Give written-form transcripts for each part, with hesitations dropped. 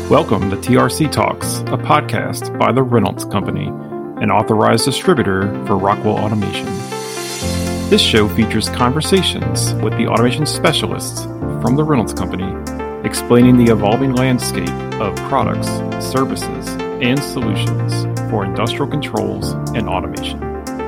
Welcome to TRC Talks, a podcast by the Reynolds Company, an authorized distributor for Rockwell Automation. This show features conversations with the automation specialists from the Reynolds Company, explaining the evolving landscape of products, services, and solutions for industrial controls and automation.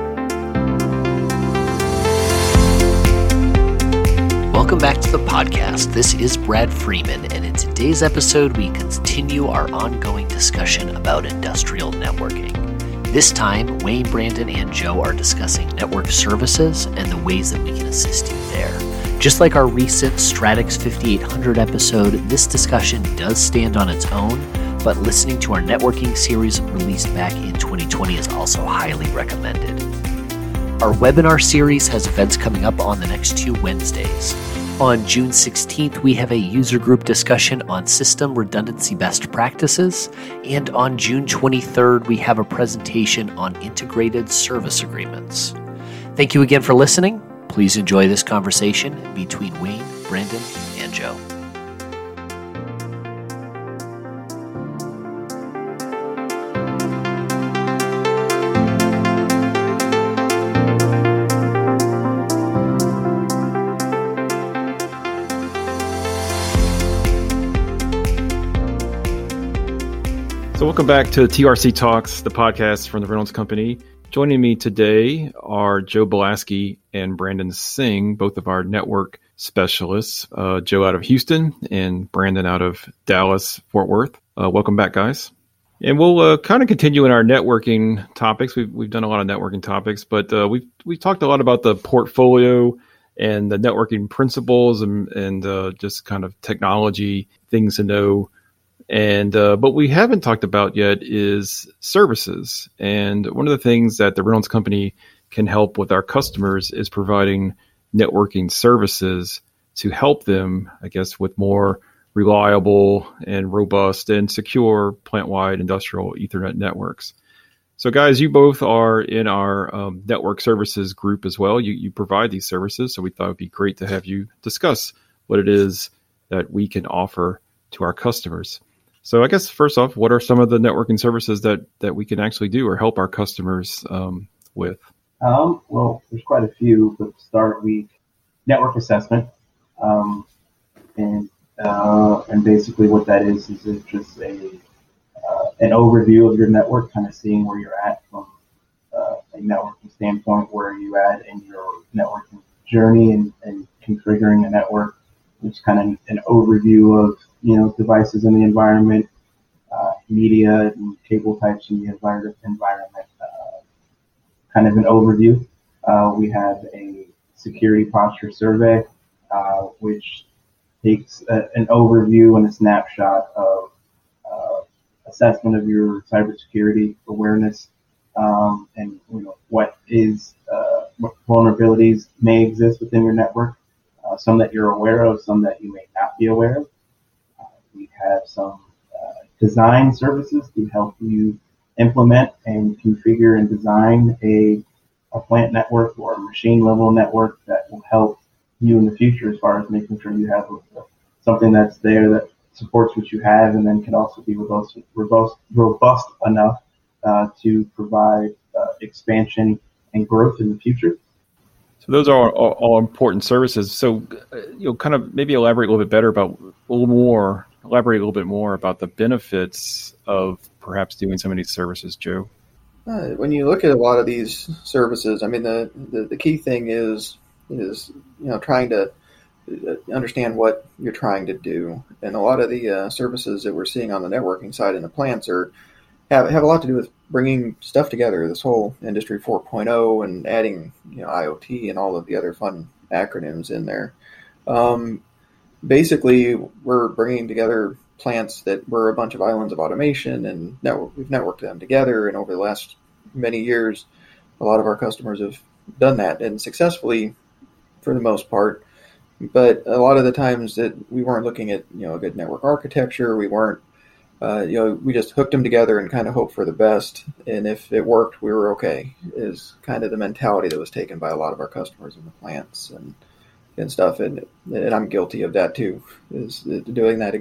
Welcome back to the podcast. This is Brad Freeman, and in today's episode, we continue our ongoing discussion about industrial networking. This time, Wayne, Brandon, and Joe are discussing network services and the ways that we can assist you there. Just like our recent Stratix 5800 episode, this discussion does stand on its own, but listening to our networking series released back in 2020 is also highly recommended. Our webinar series has events coming up on the next 2 Wednesdays. On June 16th, we have a user group discussion on system redundancy best practices, and on June 23rd, we have a presentation on integrated service agreements. Thank you again for listening. Please enjoy this conversation between Wayne, Brandon, and Joe. So welcome back to TRC Talks, the podcast from the Reynolds Company. Joining me today are Joe Belaski and Brandon Singh, both of our network specialists. Joe out of Houston and Brandon out of Dallas, Fort Worth. Welcome back, guys. And we'll kind of continue in our networking topics. We've done a lot of networking topics, but we've talked a lot about the portfolio and the networking principles and just kind of technology things to know. And but we haven't talked about yet is services. And one of the things that the Reynolds Company can help with our customers is providing networking services to help them, I guess, with more reliable and robust and secure plant-wide industrial Ethernet networks. So guys, you both are in our network services group as well. You provide these services. So we thought it would be great to have you discuss what it is that we can offer to our customers. So I guess first off, what are some of the networking services that we can actually do or help our customers with? Well, there's quite a few, but to start, network assessment, and basically what that is it just an overview of your network, kind of seeing where you're at from a networking standpoint, where you're at in your networking journey and configuring a network. It's kind of an overview of devices in the environment, media and cable types in the environment, kind of an overview. We have a security posture survey, which takes an overview and a snapshot of assessment of your cybersecurity awareness, and what vulnerabilities may exist within your network, some that you're aware of, some that you may not be aware of. We have some design services to help you implement and configure and design a plant network or a machine level network that will help you in the future as far as making sure you have something that's there that supports what you have and then can also be robust enough to provide expansion and growth in the future. So those are all important services. So kind of maybe elaborate a little bit more about the benefits of perhaps doing some of these services, Joe. When you look at a lot of these services, I mean, the key thing is trying to understand what you're trying to do. And a lot of the services that we're seeing on the networking side in the plants have a lot to do with bringing stuff together, this whole Industry 4.0 and adding IoT and all of the other fun acronyms in there. Basically, we're bringing together plants that were a bunch of islands of automation, and we've networked them together. And over the last many years, a lot of our customers have done that, and successfully for the most part. But a lot of the times that we weren't looking at a good network architecture, we weren't we just hooked them together and kind of hoped for the best. And if it worked, we were okay, is kind of the mentality that was taken by a lot of our customers in the plants and stuff. And I'm guilty of that too, is doing that exact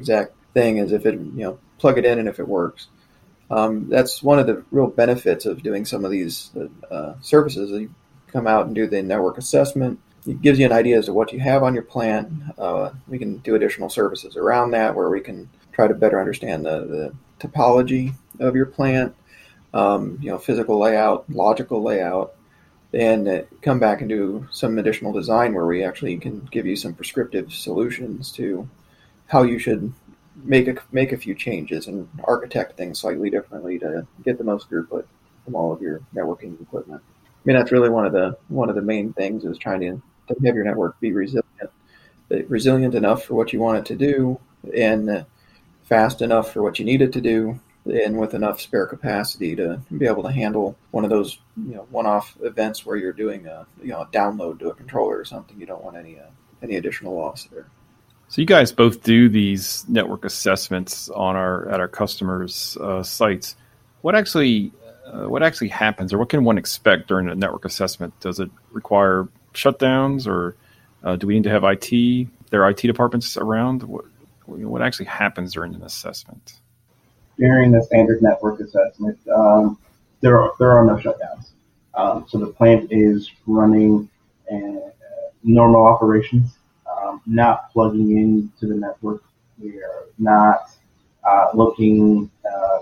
thing is if it, plug it in and if it works. That's one of the real benefits of doing some of these services. You come out and do the network assessment. It gives you an idea as to what you have on your plant. We can do additional services around that where we can try to better understand the topology of your plant, physical layout, logical layout, and come back and do some additional design where we actually can give you some prescriptive solutions to how you should make a few changes and architect things slightly differently to get the most throughput from all of your networking equipment. I mean, that's really one of the main things is trying to have your network be resilient enough for what you want it to do, and fast enough for what you need it to do, and with enough spare capacity to be able to handle one of those one-off events where you're doing a download to a controller or something. You don't want any additional loss there. So you guys both do these network assessments at our customers' sites. What actually happens, or what can one expect during a network assessment? Does it require shutdowns, or do we need to have their IT departments around? What actually happens during an assessment? During the standard network assessment, there are no shutdowns. So the plant is running normal operations, not plugging into the network. We are not looking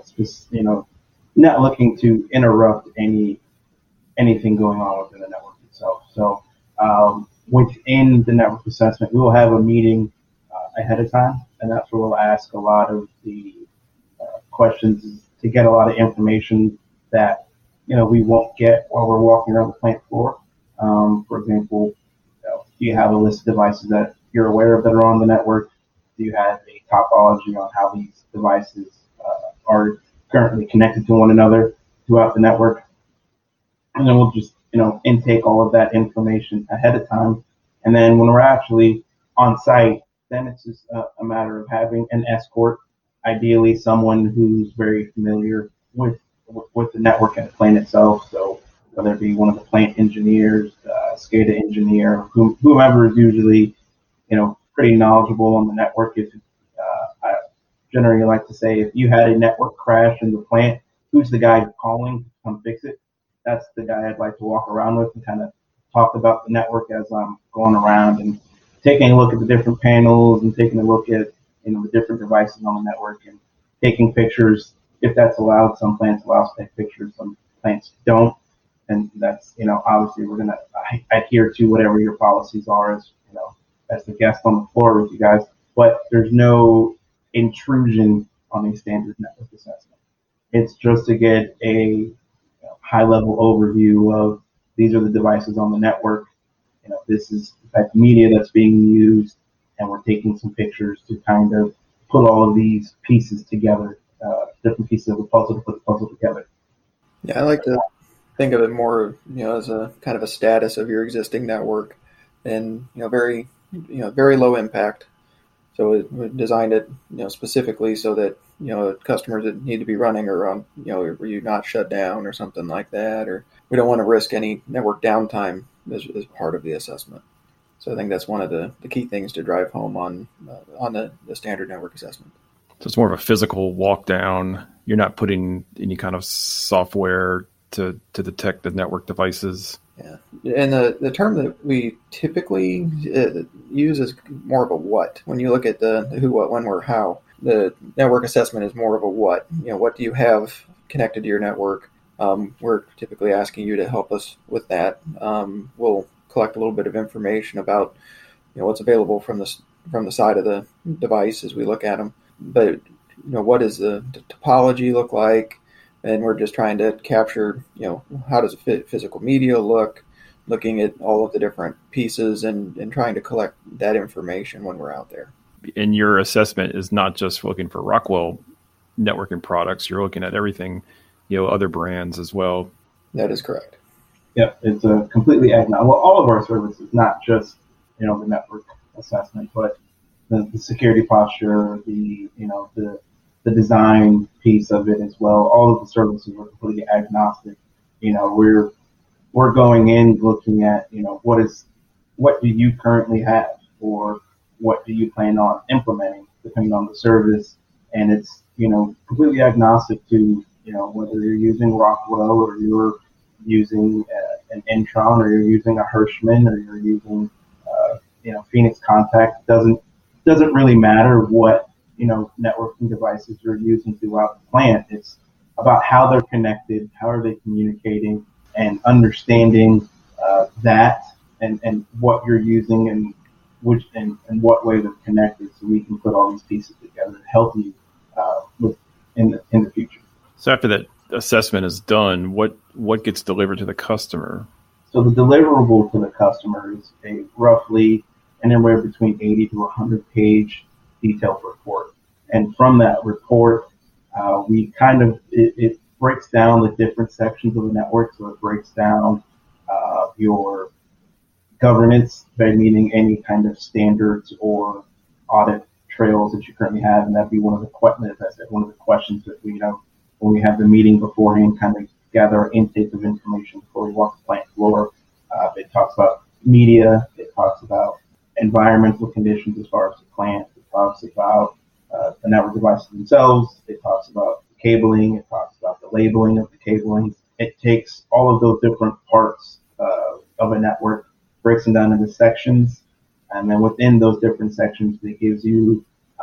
to interrupt anything going on within the network itself. So within the network assessment, we will have a meeting ahead of time, and that's where we'll ask a lot of the questions to get a lot of information that we won't get while we're walking around the plant floor. For example, do you have a list of devices that you're aware of that are on the network? Do you have a topology on how these devices are currently connected to one another throughout the network? And then we'll just intake all of that information ahead of time. And then when we're actually on site, then it's just a matter of having an escort, ideally someone who's very familiar with the network and the plant itself. So whether it be one of the plant engineers, SCADA engineer, whomever is usually, pretty knowledgeable on the network. If I generally like to say, if you had a network crash in the plant, who's the guy calling to come fix it? That's the guy I'd like to walk around with and kind of talk about the network as I'm going around and taking a look at the different panels and taking a look at the different devices on the network and taking pictures if that's allowed. Some plants allow us to take pictures, some plants don't, and that's obviously we're going to adhere to whatever your policies are as the guest on the floor with you guys. But there's no intrusion on a standard network assessment. It's just to get a high-level overview of these are the devices on the network. This is the type of media that's being used, and we're taking some pictures to kind of put all of these pieces together, different pieces of the puzzle to put the puzzle together. Yeah, I like to think of it more, as a kind of a status of your existing network, and very low impact. So we designed it, specifically so that customers that need to be running are on, were you not shut down or something like that, or we don't want to risk any network downtime as part of the assessment. So I think that's one of the key things to drive home on the standard network assessment. So it's more of a physical walk down. You're not putting any kind of software to detect the network devices. Yeah, and the term that we typically use is more of a what. When you look at the who, what, when, where, how, the network assessment is more of a what. What do you have connected to your network? We're typically asking you to help us with that. We'll collect a little bit of information about what's available from the side of the device as we look at them. But what does the topology look like? And we're just trying to capture, how does a physical media look, looking at all of the different pieces and trying to collect that information when we're out there. And your assessment is not just looking for Rockwell networking products. You're looking at everything, other brands as well. That is correct. Yeah, it's a completely agnostic. Well, all of our services, not just, the network assessment, but the security posture, the design piece of it as well. All of the services are completely agnostic. We're going in looking at, what do you currently have, or what do you plan on implementing depending on the service, and it's, completely agnostic to, whether you're using Rockwell or you're using an Intron or you're using a Hirschman or you're using, Phoenix Contact. Doesn't really matter what, networking devices you're using throughout the plant. It's about how they're connected, how are they communicating, and understanding that and what you're using and which and what way they're connected, so we can put all these pieces together to help you in the future. So after that assessment is done, what gets delivered to the customer? So the deliverable to the customer is a roughly anywhere between 80 to 100 page detailed report. And from that report, we it breaks down the different sections of the network. So it breaks down your governance, meaning any kind of standards or audit trails that you currently have. And that'd be one of the questions that we, when we have the meeting beforehand, kind of gather our intake of information before we walk the plant floor. It talks about media. It talks about environmental conditions as far as the plant. It talks about the network devices themselves. It talks about cabling. It talks about the labeling of the cabling. It takes all of those different parts of a network, breaks them down into sections, and then within those different sections, it gives you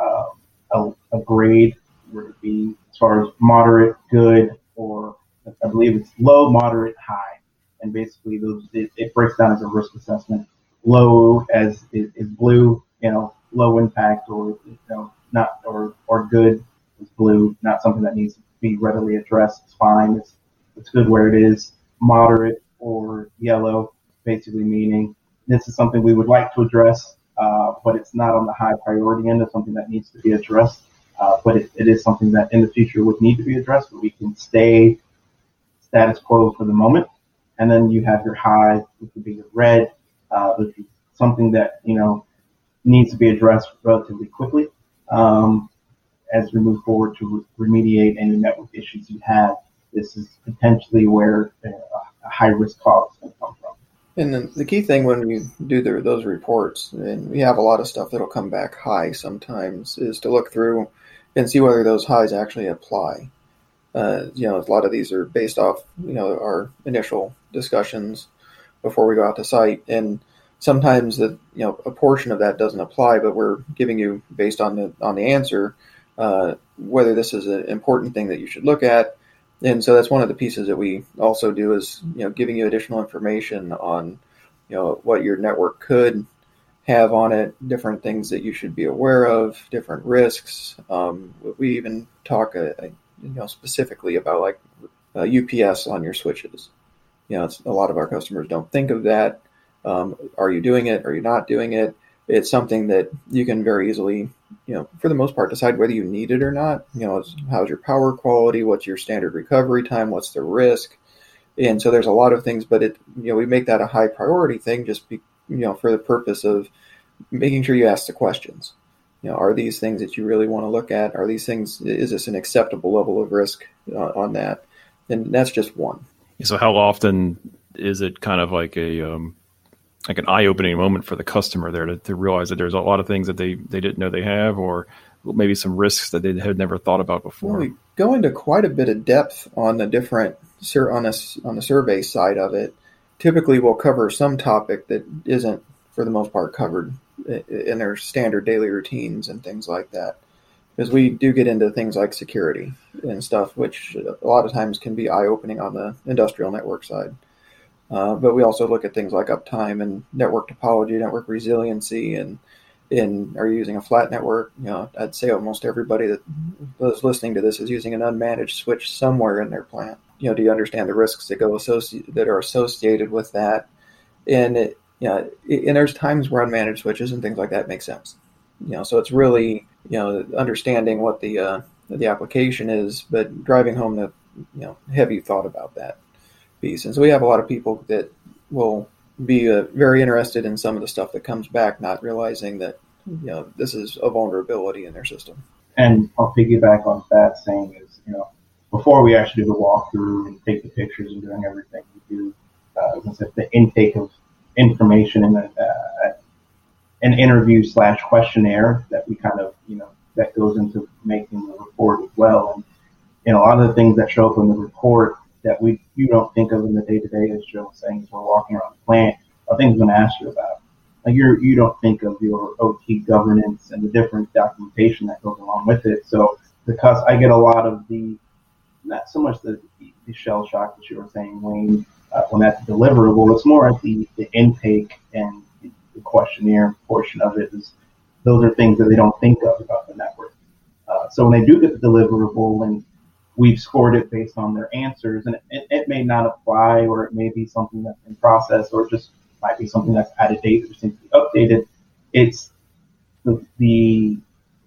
a grade, where it be as far as moderate, good, or I believe it's low, moderate, high, and basically it breaks down as a risk assessment. Low as is blue, low impact, or not, or good is blue, not something that needs to be readily addressed. It's fine. It's good where it is. Moderate or yellow, basically meaning this is something we would like to address, but it's not on the high priority end of something that needs to be addressed. But it is something that in the future would need to be addressed, but we can stay status quo for the moment. And then you have your high, which would be your red, which is something that, needs to be addressed relatively quickly as we move forward to remediate any network issues you have. This is potentially where a high-risk call is going to come from. And then the key thing when we do those reports, and we have a lot of stuff that'll come back high sometimes, is to look through and see whether those highs actually apply. A lot of these are based off, our initial discussions before we go out to site, and sometimes a portion of that doesn't apply, but we're giving you, based on the answer, whether this is an important thing that you should look at. And so that's one of the pieces that we also do is, giving you additional information on, what your network could have on it, different things that you should be aware of, different risks. We even talk, specifically about like UPS on your switches. It's, a lot of our customers don't think of that. Are you doing it? Are you not doing it? It's something that you can very easily, for the most part, decide whether you need it or not. How's your power quality? What's your standard recovery time? What's the risk? And so there's a lot of things, but we make that a high priority thing just for the purpose of making sure you ask the questions. Are these things that you really want to look at? Are these things, is this an acceptable level of risk on that? And that's just one. So how often is it kind of like an eye-opening moment for the customer there to realize that there's a lot of things that they didn't know they have, or maybe some risks that they had never thought about before? Well, we go into quite a bit of depth on the different on the survey side of it. Typically, we'll cover some topic that isn't, for the most part, covered in their standard daily routines and things like that. Because we do get into things like security and stuff, which a lot of times can be eye-opening on the industrial network side. But we also look at things like uptime and network topology, network resiliency, and are you using a flat network? I'd say almost everybody that was listening to this is using an unmanaged switch somewhere in their plant. Do you understand the risks that are associated with that? And and there's times where unmanaged switches and things like that make sense. So it's really understanding what the application is, but driving home the have you thought about that piece? And so we have a lot of people that will be very interested in some of the stuff that comes back, not realizing that this is a vulnerability in their system. And I'll piggyback on that, saying is before we actually do the walkthrough and take the pictures and doing everything, we do as I said, the intake of information in an interview / questionnaire that we kind of that goes into making the report as well. And a lot of the things that show up in the report that you don't think of in the day-to-day, as Joe was saying, as we're walking around the plant, are things I'm going to ask you about. Like you don't think of your OT governance and the different documentation that goes along with it. So because I get a lot of not so much the shell shock that you were saying, Wayne, when that's deliverable, it's more at the intake and the questionnaire portion of it. Those are things that they don't think of about the network. So when they do get the deliverable and we've scored it based on their answers, and it may not apply, or it may be something that's in process, or it just might be something that's out of date that just needs to be updated. It's the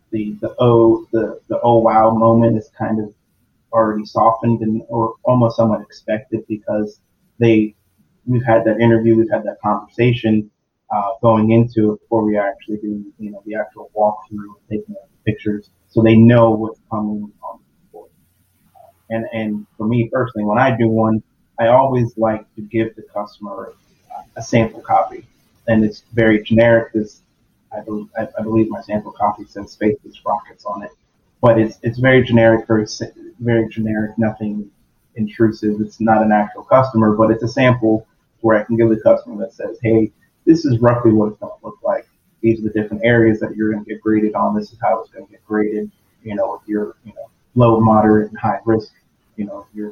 oh wow moment is kind of already softened or almost somewhat expected, because we've had that interview, we've had that conversation going into it before we actually do the actual walkthrough, taking pictures, so they know what's coming on the board. And for me personally, when I do one, I always like to give the customer a sample copy, and it's very generic because I believe my sample copy says Spaceless Rockets on it, but it's very generic, very generic, nothing intrusive. It's not an actual customer, but it's a sample where I can give the customer that says, hey, this is roughly what it's going to look like. These are the different areas that you're going to get graded on. This is how it's going to get graded. If you're low, moderate, and high risk, you're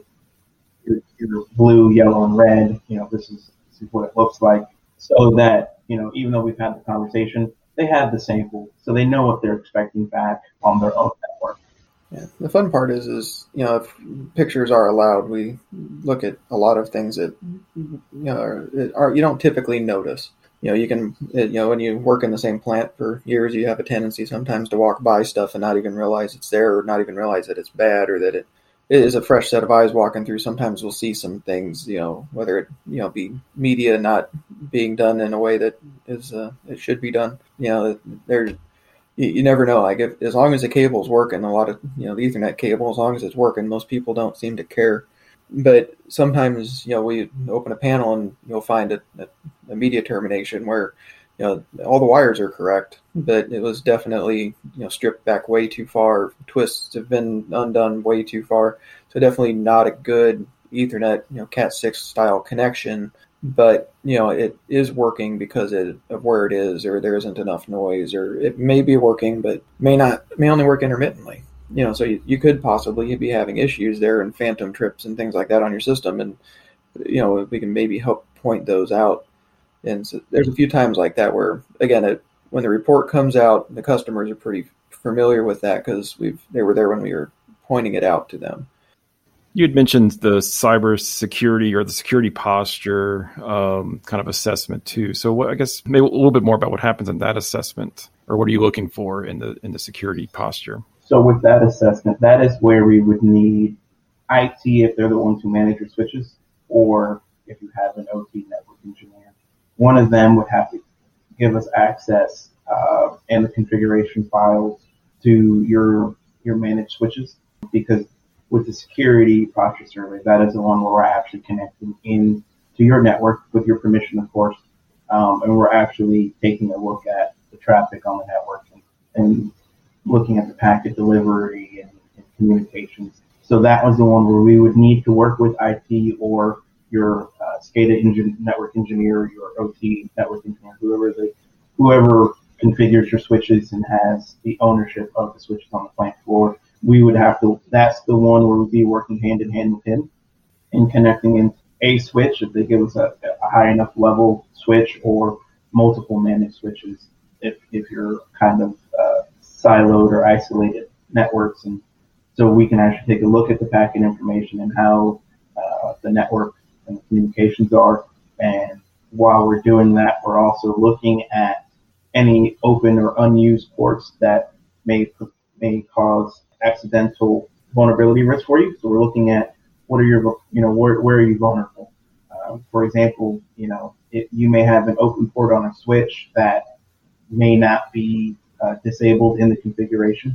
blue, yellow, and red. This is what it looks like. So that even though we've had the conversation, they have the sample, so they know what they're expecting back on their own network. Yeah, the fun part is if pictures are allowed, we look at a lot of things that you don't typically notice. You can when you work in the same plant for years, you have a tendency sometimes to walk by stuff and not even realize it's there, or not even realize that it's bad, or that it is a fresh set of eyes walking through. Sometimes we'll see some things, whether it be media not being done in a way that is it should be done. You never know. Like as long as the cable's working, a lot of the Ethernet cable, as long as it's working, most people don't seem to care. But sometimes we open a panel and you'll find a media termination where all the wires are correct, but it was definitely stripped back way too far. Twists have been undone way too far. So definitely not a good Ethernet Cat6 style connection. But it is working because of where it is, or there isn't enough noise, or it may be working but may only work intermittently. So you could possibly be having issues there and phantom trips and things like that on your system, and we can maybe help point those out. And so there's a few times like that where, again, when the report comes out, the customers are pretty familiar with that because they were there when we were pointing it out to them. You had mentioned the cybersecurity or the security posture kind of assessment too. So I guess maybe a little bit more about what happens in that assessment, or what are you looking for in the security posture? So with that assessment, that is where we would need IT if they're the ones who manage your switches, or if you have an OT network engineer. One of them would have to give us access and the configuration files to your managed switches, because with the security posture survey, that is the one where we're actually connecting in to your network with your permission, of course, and we're actually taking a look at the traffic on the network and looking at the packet delivery and communications. So that was the one where we would need to work with IT or your SCADA network engineer, your OT network engineer, whoever configures your switches and has the ownership of the switches on the plant floor. We would have to, that's the one where we'd be working hand in hand with him and connecting in a switch if they give us a high enough level switch, or multiple managed switches if you're kind of siloed or isolated networks. And so we can actually take a look at the packet information and how the network and the communications are. And while we're doing that, we're also looking at any open or unused ports that may cause accidental vulnerability risk for you. So we're looking at what are your, where are you vulnerable? For example, you may have an open port on a switch that may not be disabled in the configuration.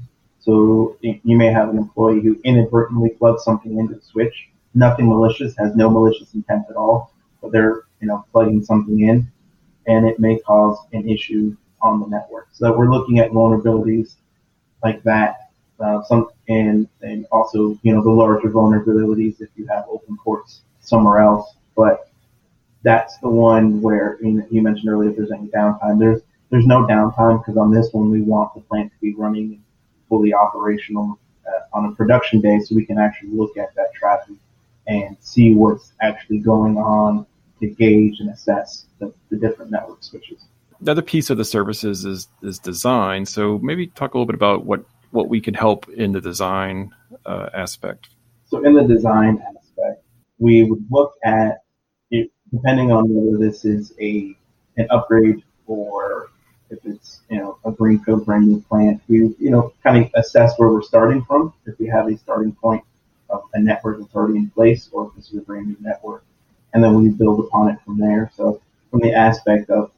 So you may have an employee who inadvertently plugs something into the switch. Nothing malicious, has no malicious intent at all, but they're plugging something in, and it may cause an issue on the network. So we're looking at vulnerabilities like that. And also, the larger vulnerabilities if you have open ports somewhere else. But that's the one where you mentioned earlier if there's any downtime. There's no downtime because on this one we want the plant to be running fully operational on a production day, so we can actually look at that traffic and see what's actually going on to gauge and assess the different network switches. The other piece of the services is design. So maybe talk a little bit about what we can help in the design aspect. So in the design aspect, we would look at it, depending on whether this is an upgrade or if it's a greenfield brand new plant. We kind of assess where we're starting from. If we have a starting point of a network that's already in place, or if this is a brand new network, and then we build upon it from there. So from the aspect of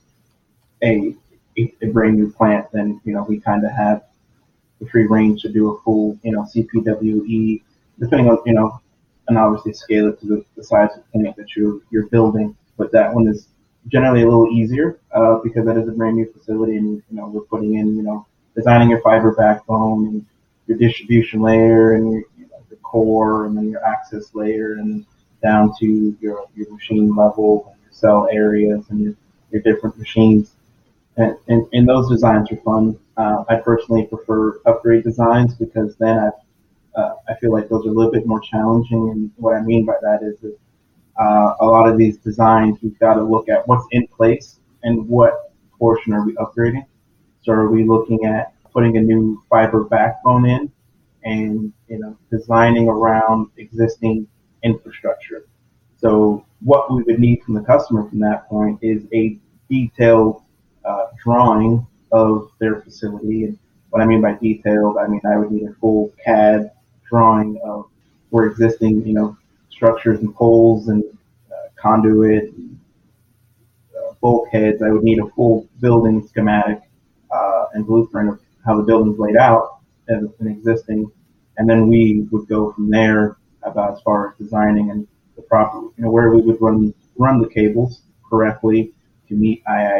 a brand new plant, then we kind of have the free range to do a full CPWE, depending on and obviously scale it to the size of the plant that you're building. But that one is generally a little easier because that is a brand new facility, and we're putting in designing your fiber backbone and your distribution layer and your the core and then your access layer and down to your machine level and your cell areas and your different machines. And those designs are fun. I personally prefer upgrade designs because then I feel like those are a little bit more challenging. And what I mean by that is that a lot of these designs, we've got to look at what's in place and what portion are we upgrading. So are we looking at putting a new fiber backbone in and designing around existing infrastructure? So what we would need from the customer from that point is a detailed drawing of their facility. And what I mean by detailed, I would need a full CAD drawing of where existing structures and poles and conduit and bulkheads. I would need a full building schematic and blueprint of how the building's laid out as an existing, and then we would go from there about as far as designing and the proper, where we would run the cables correctly to meet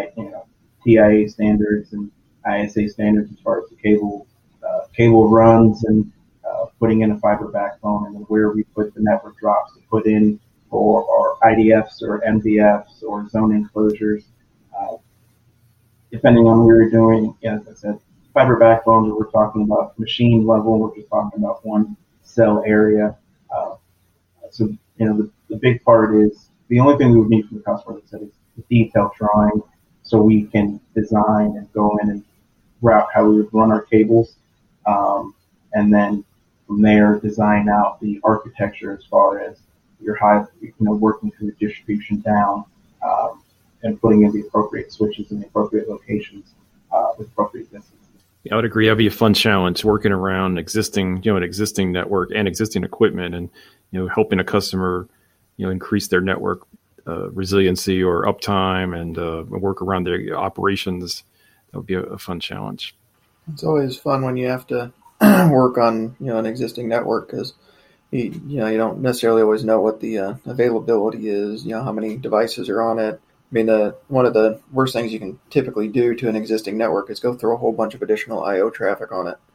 TIA standards and ISA standards as far as the cable runs and putting in a fiber backbone, and then where we put the network drops to put in or IDFs or MDFs or zone enclosures, depending on what we're doing. As I said, fiber backbones, we're talking about machine level, we're just talking about one cell area. So the big part is the only thing we would need from the customer, like I said, is the detailed drawing, so we can design and go in and route how we would run our cables, and then from there design out the architecture as far as your working through the distribution down, and putting in the appropriate switches in the appropriate locations with appropriate distances. Yeah, I would agree. That'd be a fun challenge, working around an existing network and existing equipment, and helping a customer increase their network resiliency or uptime and work around their operations. That would be a fun challenge. It's always fun when you have to work on an existing network because you don't necessarily always know what the availability is. How many devices are on it. One of the worst things you can typically do to an existing network is go throw a whole bunch of additional I/O traffic on it.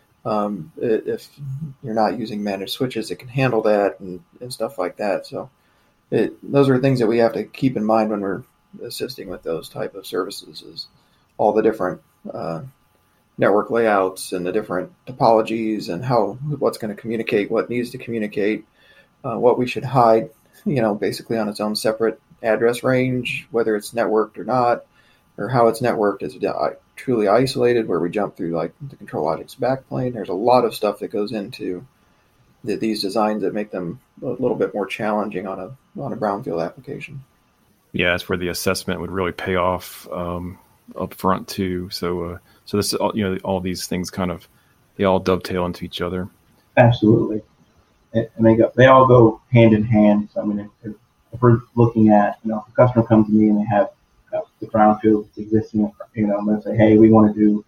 If you're not using managed switches, it can handle that and stuff like that. So those are things that we have to keep in mind when we're assisting with those type of services, is all the different network layouts and the different topologies and what's going to communicate, what needs to communicate, what we should hide, basically on its own separate address range, whether it's networked or not, or how it's networked. Is it truly isolated, where we jump through like the ControlLogix backplane? There's a lot of stuff that goes into these designs that make them a little bit more challenging on a brownfield application. Yeah, that's where the assessment would really pay off up front too. So this all these things they all dovetail into each other. Absolutely, and they all go hand in hand. So if we're looking at if a customer comes to me and they have the brownfield that's existing, let's say, hey, we want to do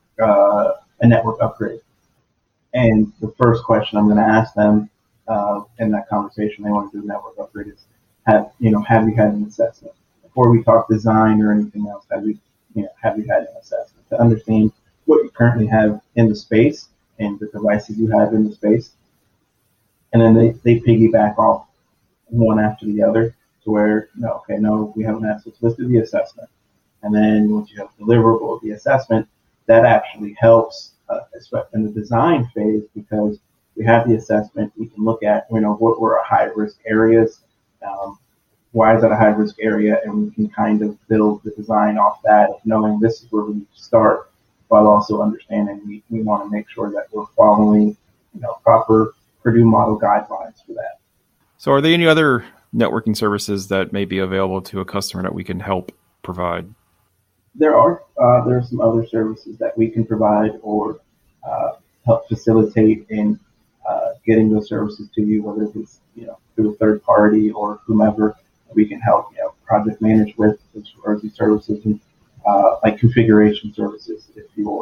a network upgrade. And the first question I'm going to ask them in that conversation, they want to do a network upgrade, is have you had an assessment before we talk design or anything else? Have you had an assessment to understand what you currently have in the space and the devices you have in the space. And then they piggyback off one after the other to where, no, we have an asset. Let's do the assessment. And then once you have the deliverable of the assessment, that actually helps, especially in the design phase, because we have the assessment. We can look at, what were our high risk areas. Why is that a high risk area? And we can kind of build the design off that, of knowing this is where we need to start, while also understanding we want to make sure that we're following, proper Purdue model guidelines for that. So are there any other networking services that may be available to a customer that we can help provide? There are some other services that we can provide or help facilitate in getting those services to you, whether it's through a third party or whomever we can help project manage with as far as these services, and like configuration services. If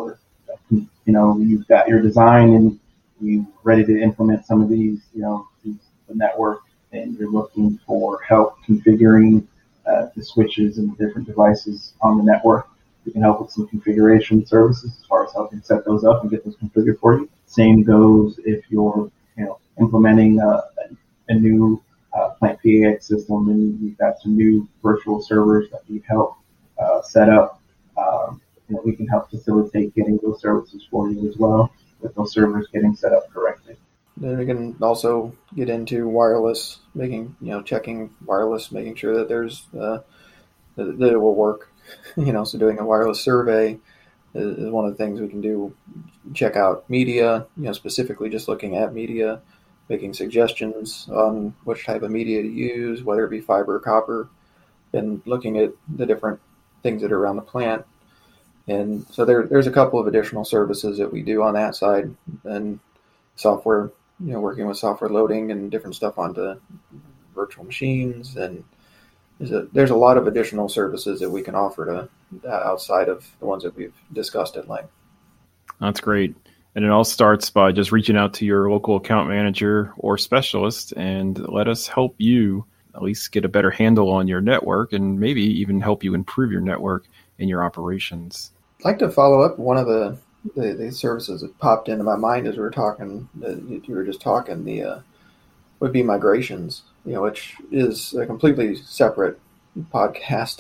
you've got your design and you're ready to implement some of these, the network, and you're looking for help configuring the switches and the different devices on the network, we can help with some configuration services as far as helping set those up and get those configured for you. Same goes if you're implementing a new plant PAX system and you've got some new virtual servers that need help set up. We can help facilitate getting those services for you as well, with those servers getting set up correctly. Then we can also get into wireless, checking wireless, making sure that there's that it will work. So doing a wireless survey is one of the things we can do. Check out media, specifically just looking at media, making suggestions on which type of media to use, whether it be fiber or copper, and looking at the different things that are around the plant. And so there's a couple of additional services that we do on that side, and software, working with software loading and different stuff onto virtual machines. And there's a lot of additional services that we can offer to outside of the ones that we've discussed at length. That's great. And it all starts by just reaching out to your local account manager or specialist and let us help you at least get a better handle on your network and maybe even help you improve your network in your operations. I'd like to follow up one of the services that popped into my mind as we were talking, you were just talking, would be migrations, which is a completely separate podcast.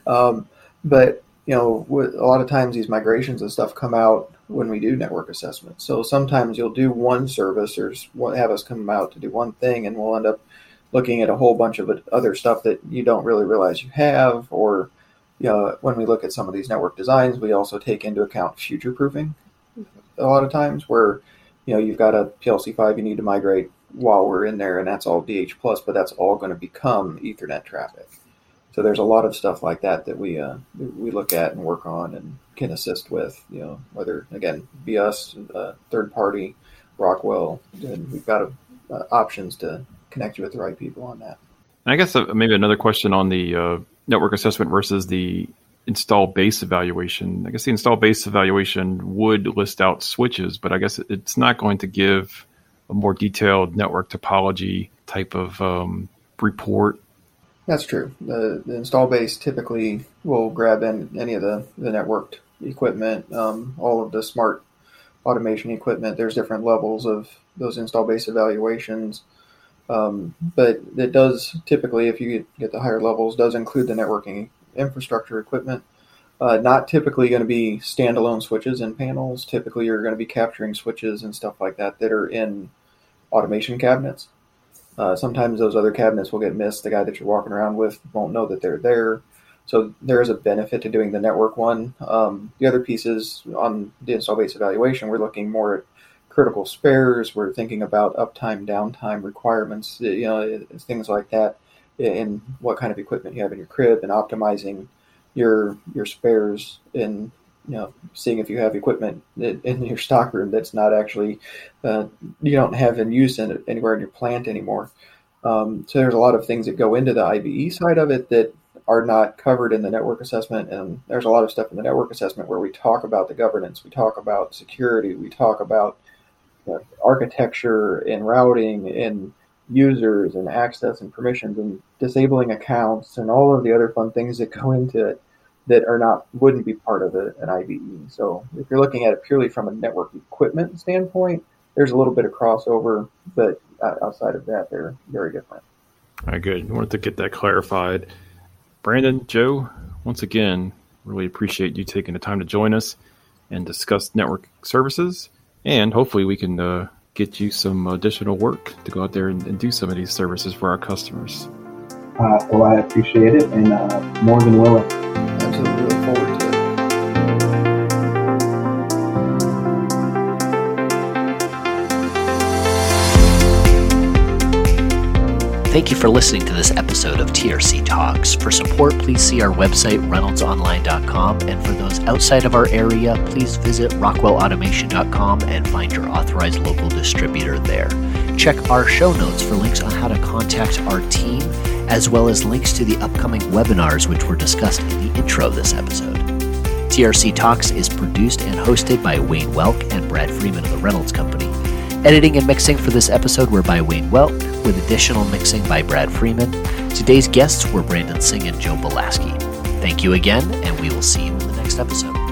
But a lot of times these migrations and stuff come out when we do network assessments. So sometimes you'll do one service or have us come out to do one thing, and we'll end up looking at a whole bunch of other stuff that you don't really realize you have. Or, when we look at some of these network designs, we also take into account future proofing a lot of times, where, you've got a PLC5 you need to migrate while we're in there, and that's all DH+, but that's all going to become Ethernet traffic. So there's a lot of stuff like that we look at and work on and can assist with, whether, again, be us, third party, Rockwell, and we've got options to connect you with the right people on that. I guess maybe another question on the network assessment versus the install base evaluation. I guess the install base evaluation would list out switches, but I guess it's not going to give a more detailed network topology type of report. That's true. The install base typically will grab in any of the networked equipment, all of the smart automation equipment. There's different levels of those install base evaluations. But it does typically, if you get the higher levels, does include the networking infrastructure equipment. Not typically going to be standalone switches and panels. Typically, you're going to be capturing switches and stuff like that are in automation cabinets. Sometimes those other cabinets will get missed. The guy that you're walking around with won't know that they're there. So there is a benefit to doing the network one. The other pieces on the install base evaluation, we're looking more at critical spares. We're thinking about uptime, downtime requirements, things like that, and what kind of equipment you have in your crib, and optimizing your spares, and seeing if you have equipment in your stockroom that's not actually you don't have in use anywhere in your plant anymore. So there's a lot of things that go into the IBE side of it that are not covered in the network assessment, and there's a lot of stuff in the network assessment where we talk about the governance, we talk about security, we talk about architecture and routing and users and access and permissions and disabling accounts and all of the other fun things that go into it. that wouldn't be part of an IBE. So if you're looking at it purely from a network equipment standpoint, there's a little bit of crossover, but outside of that, they're very different. All right, good. I wanted to get that clarified. Brandon, Joe, once again, really appreciate you taking the time to join us and discuss network services. And hopefully we can get you some additional work to go out there and do some of these services for our customers. Well, I appreciate it, and more than willing. Absolutely look forward to it. Thank you for listening to this episode of TRC Talks. For support, please see our website, reynoldsonline.com. And for those outside of our area, please visit rockwellautomation.com and find your authorized local distributor there. Check our show notes for links on how to contact our team, as well as links to the upcoming webinars which were discussed in the intro of this episode. TRC Talks is produced and hosted by Wayne Welk and Brad Freeman of the Reynolds Company. Editing and mixing for this episode were by Wayne Welk, with additional mixing by Brad Freeman. Today's guests were Brandon Singh and Joe Belaski. Thank you again, and we will see you in the next episode.